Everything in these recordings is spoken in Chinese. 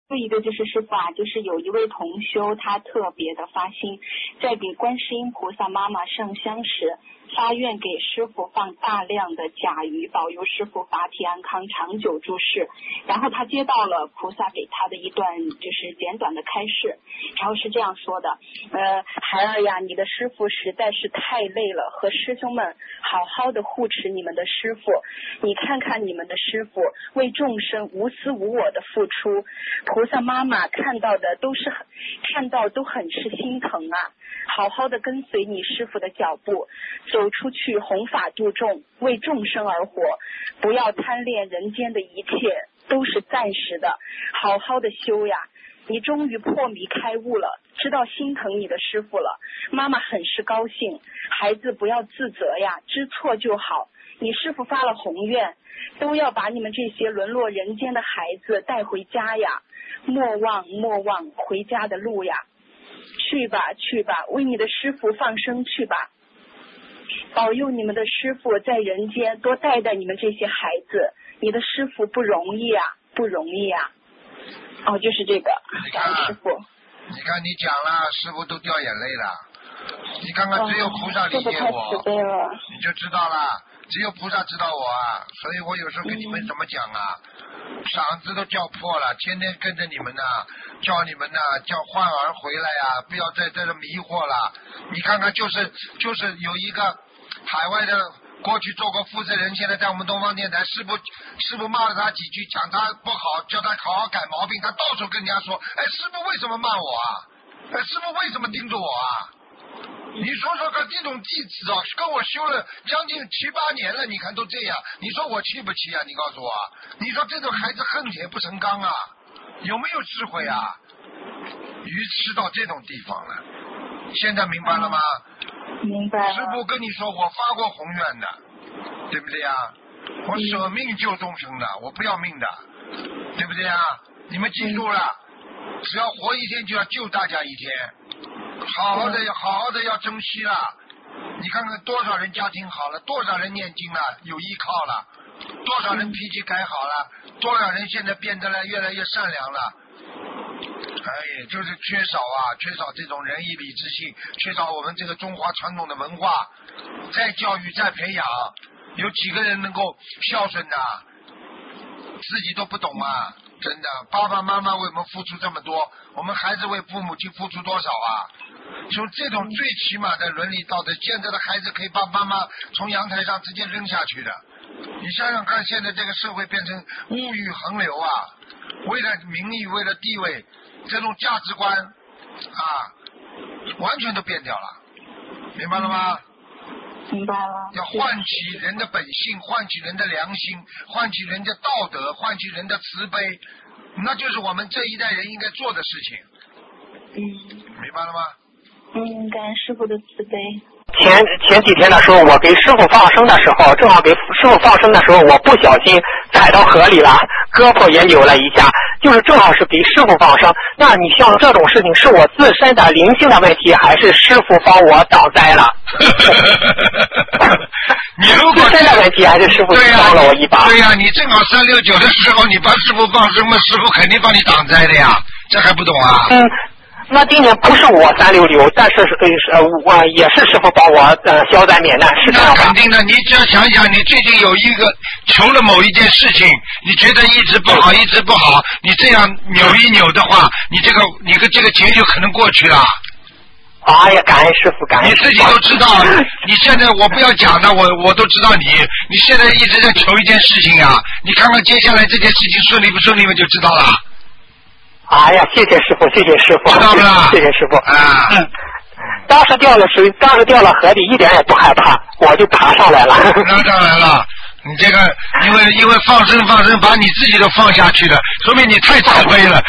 有一个就是师父啊，就是有一位同修，他特别的发心，在给观世音菩萨妈妈上香时，发愿给师父放大量的甲鱼，保佑师父法体安康，长久住世。然后他接到了菩萨给他的一段就是简短的开示，然后是这样说的：孩儿呀，你的师父实在是太累了，和师兄们好好的护持你们的师父。你看看你们的师父为众生无私无我的付出，菩萨妈妈看到都很是心疼啊。好好的跟随你师父的脚步，走出去弘法度众，为众生而活，不要贪恋人间的一切，都是暂时的，好好的修呀。你终于破迷开悟了，知道心疼你的师父了，妈妈很是高兴。孩子不要自责呀，知错就好。你师父发了宏愿，都要把你们这些沦落人间的孩子带回家呀，莫忘回家的路呀。去吧，为你的师父放生去吧，保佑你们的师父在人间多带带你们这些孩子，你的师父不容易啊。就是这个，感恩师父。 你看你讲了，师父都掉眼泪了。你看看，只有菩萨理解我，你就知道了。只有菩萨知道我啊，所以我有时候跟你们怎么讲啊，嗓子都叫破了，天天跟着你们呢，叫你们呢，叫焕儿回来呀，不要再在这迷惑了。你看看，就是有一个海外的过去做过负责人，现在在我们东方电台，师父骂了他几句，讲他不好，叫他好好改毛病，他到处跟人家说，师父为什么骂我啊？师父为什么盯着我啊？你说说看，这种弟子跟我修了将近7、8年了，你看都这样，你说我气不气啊？你告诉我，你说这种孩子恨铁不成钢啊，有没有智慧啊？愚痴到这种地方了，现在明白了吗？ 明白了。 师父跟你说，我发过宏愿的，对不对啊？我舍命救众生的，我不要命的，对不对啊？你们记住了，只要活一天就要救大家一天。好好的要珍惜了。你看看多少人家庭好了，多少人念经了，有依靠了，多少人脾气改好了，多少人现在变得了越来越善良了。就是缺少这种仁义礼智信，缺少我们这个中华传统的文化。再教育再培养，有几个人能够孝顺的？自己都不懂啊！真的，爸爸妈妈为我们付出这么多，我们孩子为父母亲付出多少啊？就这种最起码的伦理道德，现在的孩子可以把妈妈从阳台上直接扔下去的。你想想看，现在这个社会变成物欲横流啊，为了名利，为了地位，这种价值观啊，完全都变掉了，明白了吗？ 明白了。 要唤起人的本性，唤起人的良心，唤起人的道德，唤起人的慈悲，那就是我们这一代人应该做的事情。明白了吗？ 感恩师父的慈悲。 前几天的时候，我给师傅放生的时候，正好给师傅放生的时候，我不小心踩到河里了，胳膊也扭了一下，就是正好是给师傅放生。那你像这种事情，是我自身的灵性的问题，还是师傅帮我挡灾了？ 你如果自身的问题，还是师傅帮了我一把？ 对呀，你正好369的时候，你帮师傅放生嘛，师傅肯定帮你挡灾的呀，这还不懂啊？ 那今年不是我366，但是我也是师傅帮我消灾免难，是这样那肯定的，你只要想一想，你最近有一个求了某一件事情，你觉得一直不好，你这样扭一扭的话，你这个劫就可能过去了。 哎呀，感恩师傅，感恩师父。 你自己都知道，你现在我不要讲的，我都知道你现在一直在求一件事情啊，你看看接下来这件事情顺利不顺利，我就知道了。 哎呀，谢谢师傅，谢谢师傅， 知道不啦？ 谢谢师傅。当时掉了河里，一点也不害怕，我就爬上来了。 爬上来了。你这个因为放生把你自己都放下去了，说明你太慈悲了。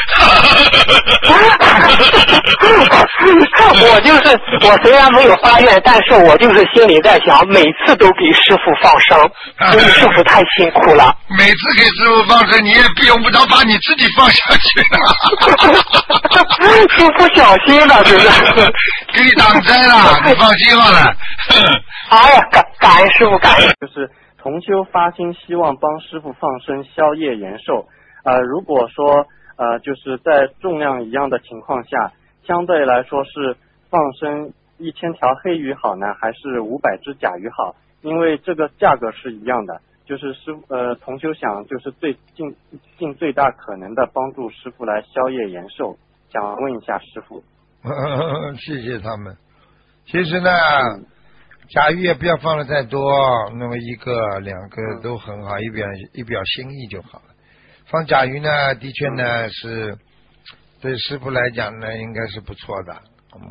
我虽然没有发愿，但是我就是心里在想，每次都给师傅放生，因为师傅太辛苦了。 每次给师傅放生，你也用不着把你自己放下去了。 就不小心了，真的。 给你挡灾了，你放心好了。 哎呀，感恩师傅，感恩。 就是同修发心希望帮师傅放生消业延寿。如果说就是在重量一样的情况下，相对来说是放生1000条黑鱼好呢，还是500只甲鱼好？因为这个价格是一样的，就是同修想就是尽最大可能的帮助师傅来消业延寿，想问一下师傅。 谢谢他们。其实呢，甲鱼也不要放的太多，那么1个2个都很好，一表心意就好了。放甲鱼呢，的确呢是对师傅来讲呢，应该是不错的。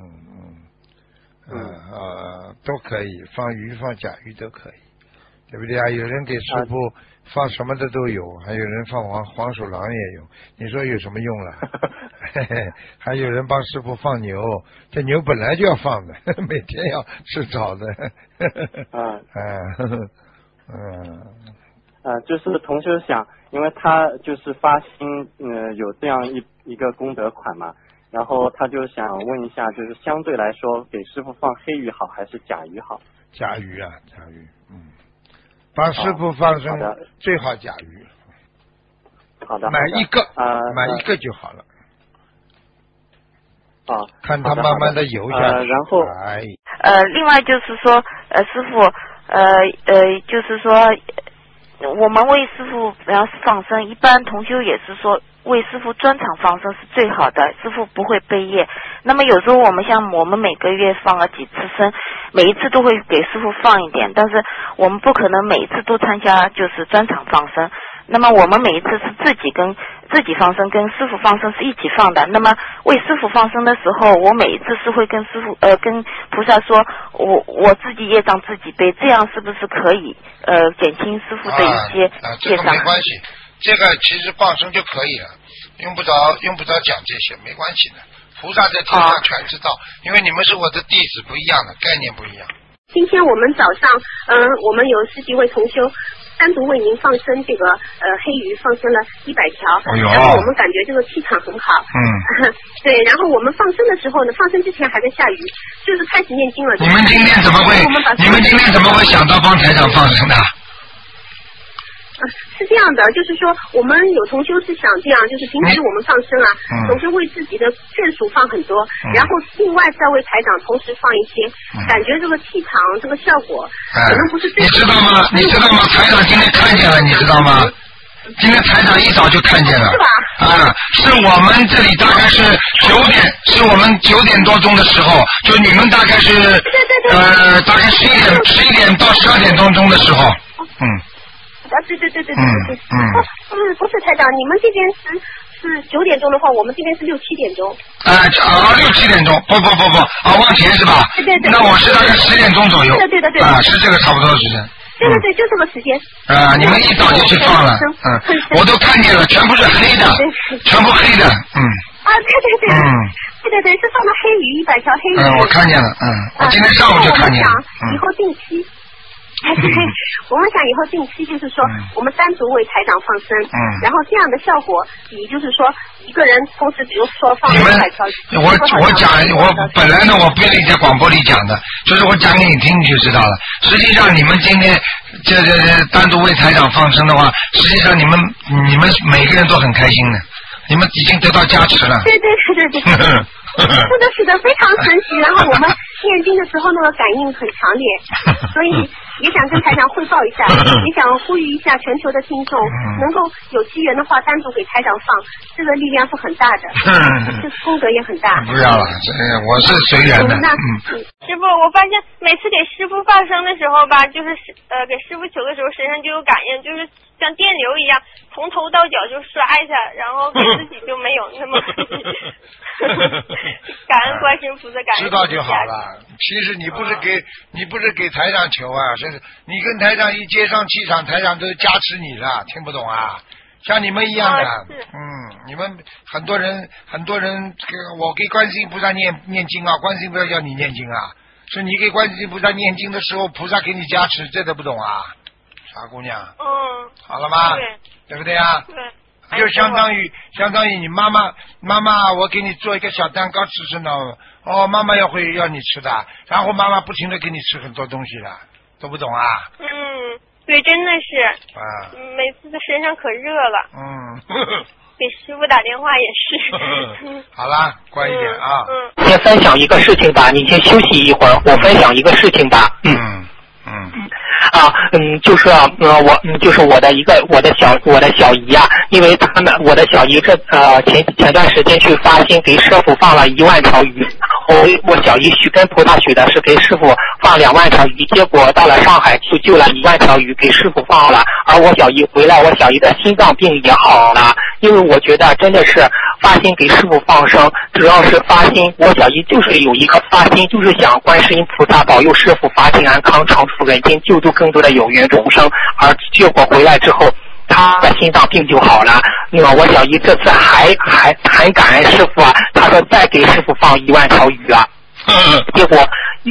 都可以，放鱼放甲鱼都可以，对不对啊？有人给师傅放什么的都有，还有人放黄鼠狼也有，你说有什么用了？还有人帮师傅放牛，这牛本来就要放的，每天要吃草的。 就是同学想，因为他就是发心有这样一个功德款嘛，然后他就想问一下，就是相对来说给师傅放黑鱼好还是甲鱼好？ 甲鱼啊，甲鱼，帮师傅放生最好甲鱼。 好的， 买一个就好了。看他慢慢的游下去。 然后另外就是说师傅就是说我们为师傅要放生，一般同修也是说为师傅专场放生是最好的，师傅不会背业。那么有时候我们每个月放了几次生，每一次都会给师傅放一点，但是我们不可能每一次都参加就是专场放生。那么我们每一次是自己放生跟师傅放生是一起放的。那么为师傅放生的时候，我每一次是会跟师傅跟菩萨说我自己业障自己背，这样是不是可以减轻师傅的一些业障？ 这个没关系，这个其实放生就可以了，用不着讲这些，没关系的。菩萨在天上全知道，因为你们是我的弟子，不一样的概念不一样。 今天我们早上我们有10几位同修单独为您放生这个黑鱼，放生了100条，然后我们感觉这个气场很好。对，然后我们放生的时候呢，放生之前还在下雨，就是开始念经了。 你们今天怎么会想到帮台长放生的？ 是这样的，就是说我们有同修是想这样，就是平时我们放生啊，总是为自己的眷属放很多，然后另外再为台长同时放一些，感觉这个气场这个效果可能不是最好的。 你知道吗？台长今天看见了，你知道吗？今天台长一早就看见了。是吧？是我们这里大概是9点，是我们9点多钟的时候，就你们大概是大概11点到12点多钟的时候。 对，不是台长，你们这边是9点钟的话，我们这边是6、7点钟。 6、7点钟，不，往前是吧？对。那我是大概10点钟左右。对。是这个差不多的时间。 对，就这个时间。 你们一早就去放了，我都看见了，全部是黑的，全部黑的， 对，是放的黑鱼100条黑鱼。 我看见了，我今天上午就看见了。 以后定期。我们想以后定期就是说，我们单独为台长放生，然后这样的效果比就是说一个人同时比如说放100条。 我本来呢我不愿意在广播里讲的，就是我讲给你听你就知道了。实际上你们今天这单独为台长放生的话，实际上你们每个人都很开心的，你们已经得到加持了。 对。是的，非常神奇。然后我们念经的时候那个感应很强烈，所以也想跟台长汇报一下，也想呼吁一下全球的听众，能够有机缘的话单独给台长放，这个力量是很大的，这功德也很大。 不要了，我是随缘的。 师傅，我发现每次给师傅放生的时候吧，就是给师傅求的时候身上就有感应，就是像电流一样从头到脚就刷一下，然后给自己就没有那么感恩观世音菩萨，感恩知道就好了。其实你不是给台长求啊，是你跟台长一接上气场，台长都加持你了，听不懂啊？像你们一样的，你们很多人，我给观世音菩萨念经啊，观世音菩萨叫你念经啊，是你给观世音菩萨念经的时候，菩萨给你加持，这都不懂啊，傻姑娘。好了吗？对不对啊？对。就相当于你妈妈，我给你做一个小蛋糕吃呢，妈妈要你吃的，然后妈妈不停的给你吃很多东西的，都不懂啊？ 对，真的是。每次的身上可热了。 给师傅打电话也是。 好了，乖一点啊。 先分享一个事情吧，你先休息一会儿，我分享一个事情吧。就是就是我的小姨啊，因为我的小姨前段时间去发心给师傅放了1万条鱼，我小姨跟菩萨许的是给师傅放2万条鱼，结果到了上海就救了1万条鱼给师傅放了，而我小姨回来，我小姨的心脏病也好了，因为我觉得真的是发心给师傅放生，只要是发心，我小姨就是有一个发心，就是想观世音菩萨保佑师傅法体安康，长出人间，救度更多的有缘众生，而结果回来之后他的心脏病就好了。那么我小姨这次还很感恩师傅啊，他说再给师傅放1万条鱼啊，结果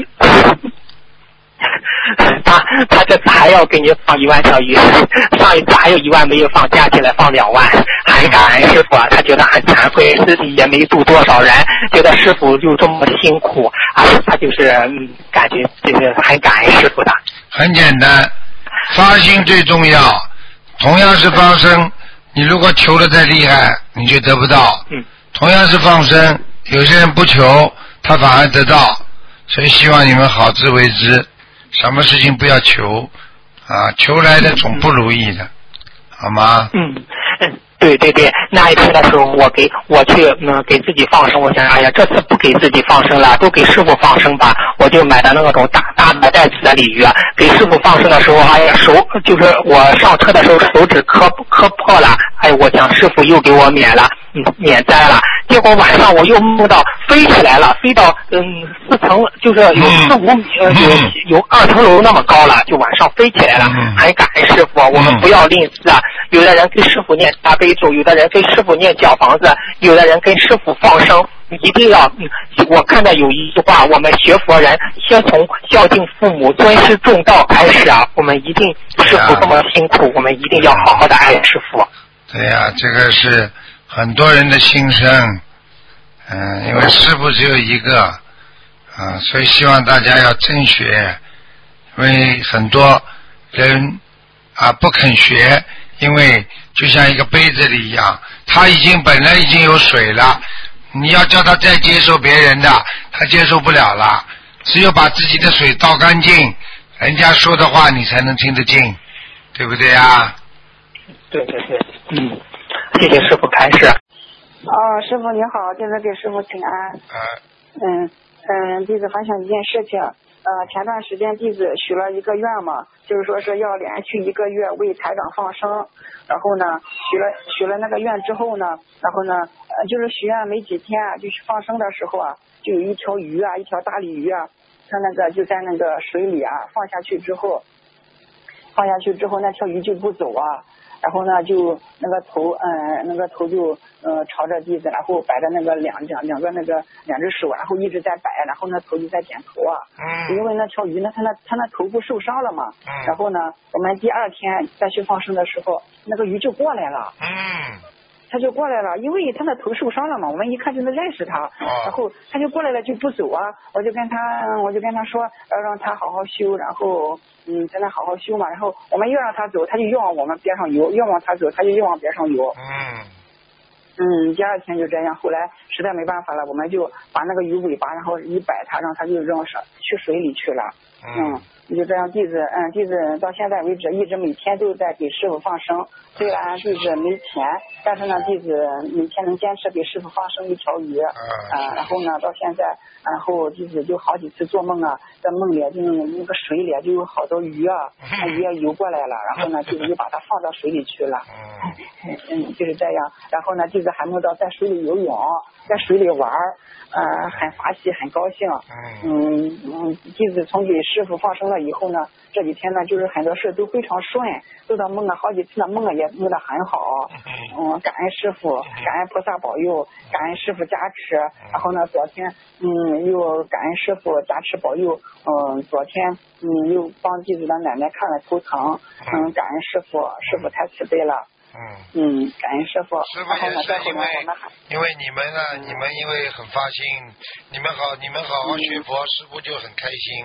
他这次还要给你放1万条鱼，上一次还有1万没有放，加起来放2万，很感恩师傅啊，他觉得很惭愧，自己也没度多少人，觉得师傅就这么辛苦啊，他就是感觉就是很感恩师傅的。 很简单，发心最重要，同样是放生，你如果求的再厉害，你就得不到。同样是放生，有些人不求，他反而得到，所以希望你们好自为之。什么事情不要求啊，求来的总不如意的，好吗？ 对，那一天的时候我去给自己放生，我想哎呀这次不给自己放生了，都给师傅放生吧，我就买的那种大的袋子的鲤鱼，给师傅放生的时候，哎呀就是我上车的时候手指磕破了，哎我想师傅又给我免灾了，结果晚上我又梦到飞起来了，飞到4层，就是有4、5米有2层楼那么高了，就晚上飞起来了，很感恩师傅，我们不要吝啬啊，有的人给师傅念大悲咒，有的人给师傅念小房子，有的人跟师傅放生，一定要我看到有一句话，我们学佛人先从孝敬父母尊师重道开始啊，我们一定师傅这么辛苦，我们一定要好好的爱师傅。 对呀，这个是很多人的心声，因为师傅只有一个所以希望大家要真学，因为很多人不肯学，因为就像一个杯子里一样，他本来已经有水了，你要叫他再接受别人的，他接受不了了，只有把自己的水倒干净，人家说的话你才能听得进，对不对啊？ 对，谢谢师傅开示。 师傅你好，弟子给师傅请安。弟子分享一件事情。前段时间弟子许了一个愿嘛，就是说是要连续1个月为台长放生，然后呢许了那个愿之后呢，然后呢就是许愿没几天就去放生的时候啊，就有一条鱼啊，一条大鲤鱼啊，它那个就在那个水里啊，放下去之后那条鱼就不走啊，然后呢就那个头就朝着弟子，然后摆着那个两只手，然后一直在摆，然后呢头就在点头啊。因为那条鱼呢，它那头部受伤了嘛。然后呢，我们第2天再去放生的时候，那个鱼就过来了。他就过来了，因为他的头受伤了嘛，我们一看就能认识他，然后他就过来了就不走啊，我就跟他说要让他好好修，然后在那好好修嘛，然后我们越让他走，他就越往我们边上游，越往他走他就越往边上游。第2天就这样，后来实在没办法了，我们就把那个鱼尾巴然后一摆它，让它就扔上去水里去了。就这样，弟子到现在为止一直每天都在给师傅放生，虽然弟子没钱，但是呢弟子每天能坚持给师傅放生1条鱼。然后呢到现在，然后弟子就好几次做梦啊，在梦里就那个水里就有好多鱼啊，那鱼也游过来了，然后呢弟子就把它放到水里去了。就是这样，然后呢弟子还梦到在水里游泳，在水里玩，很法喜很高兴。弟子从给师傅放生了以后呢，这几天呢就是很多事都非常顺，做到梦啊，好几次的梦啊也梦得很好。感恩师傅，感恩菩萨保佑，感恩师傅加持。然后呢昨天又感恩师傅加持保佑，昨天又帮弟子的奶奶看了头疼。感恩师傅，师傅太慈悲了。感恩师傅。 师傅也是因为你们呢，你们因为很发心，你们好好学佛，师傅就很开心。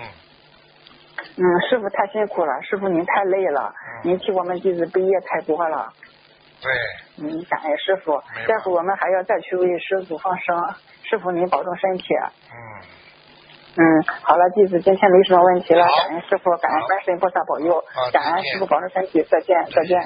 师傅太辛苦了，师傅您太累了，您替我们弟子背业太多了。 对。 感恩师傅。待会我们还要再去为师傅放生，师傅您保重身体。好了，弟子今天没什么问题了，感恩师傅，感恩观世音菩萨保佑，感恩师傅保重身体，再见。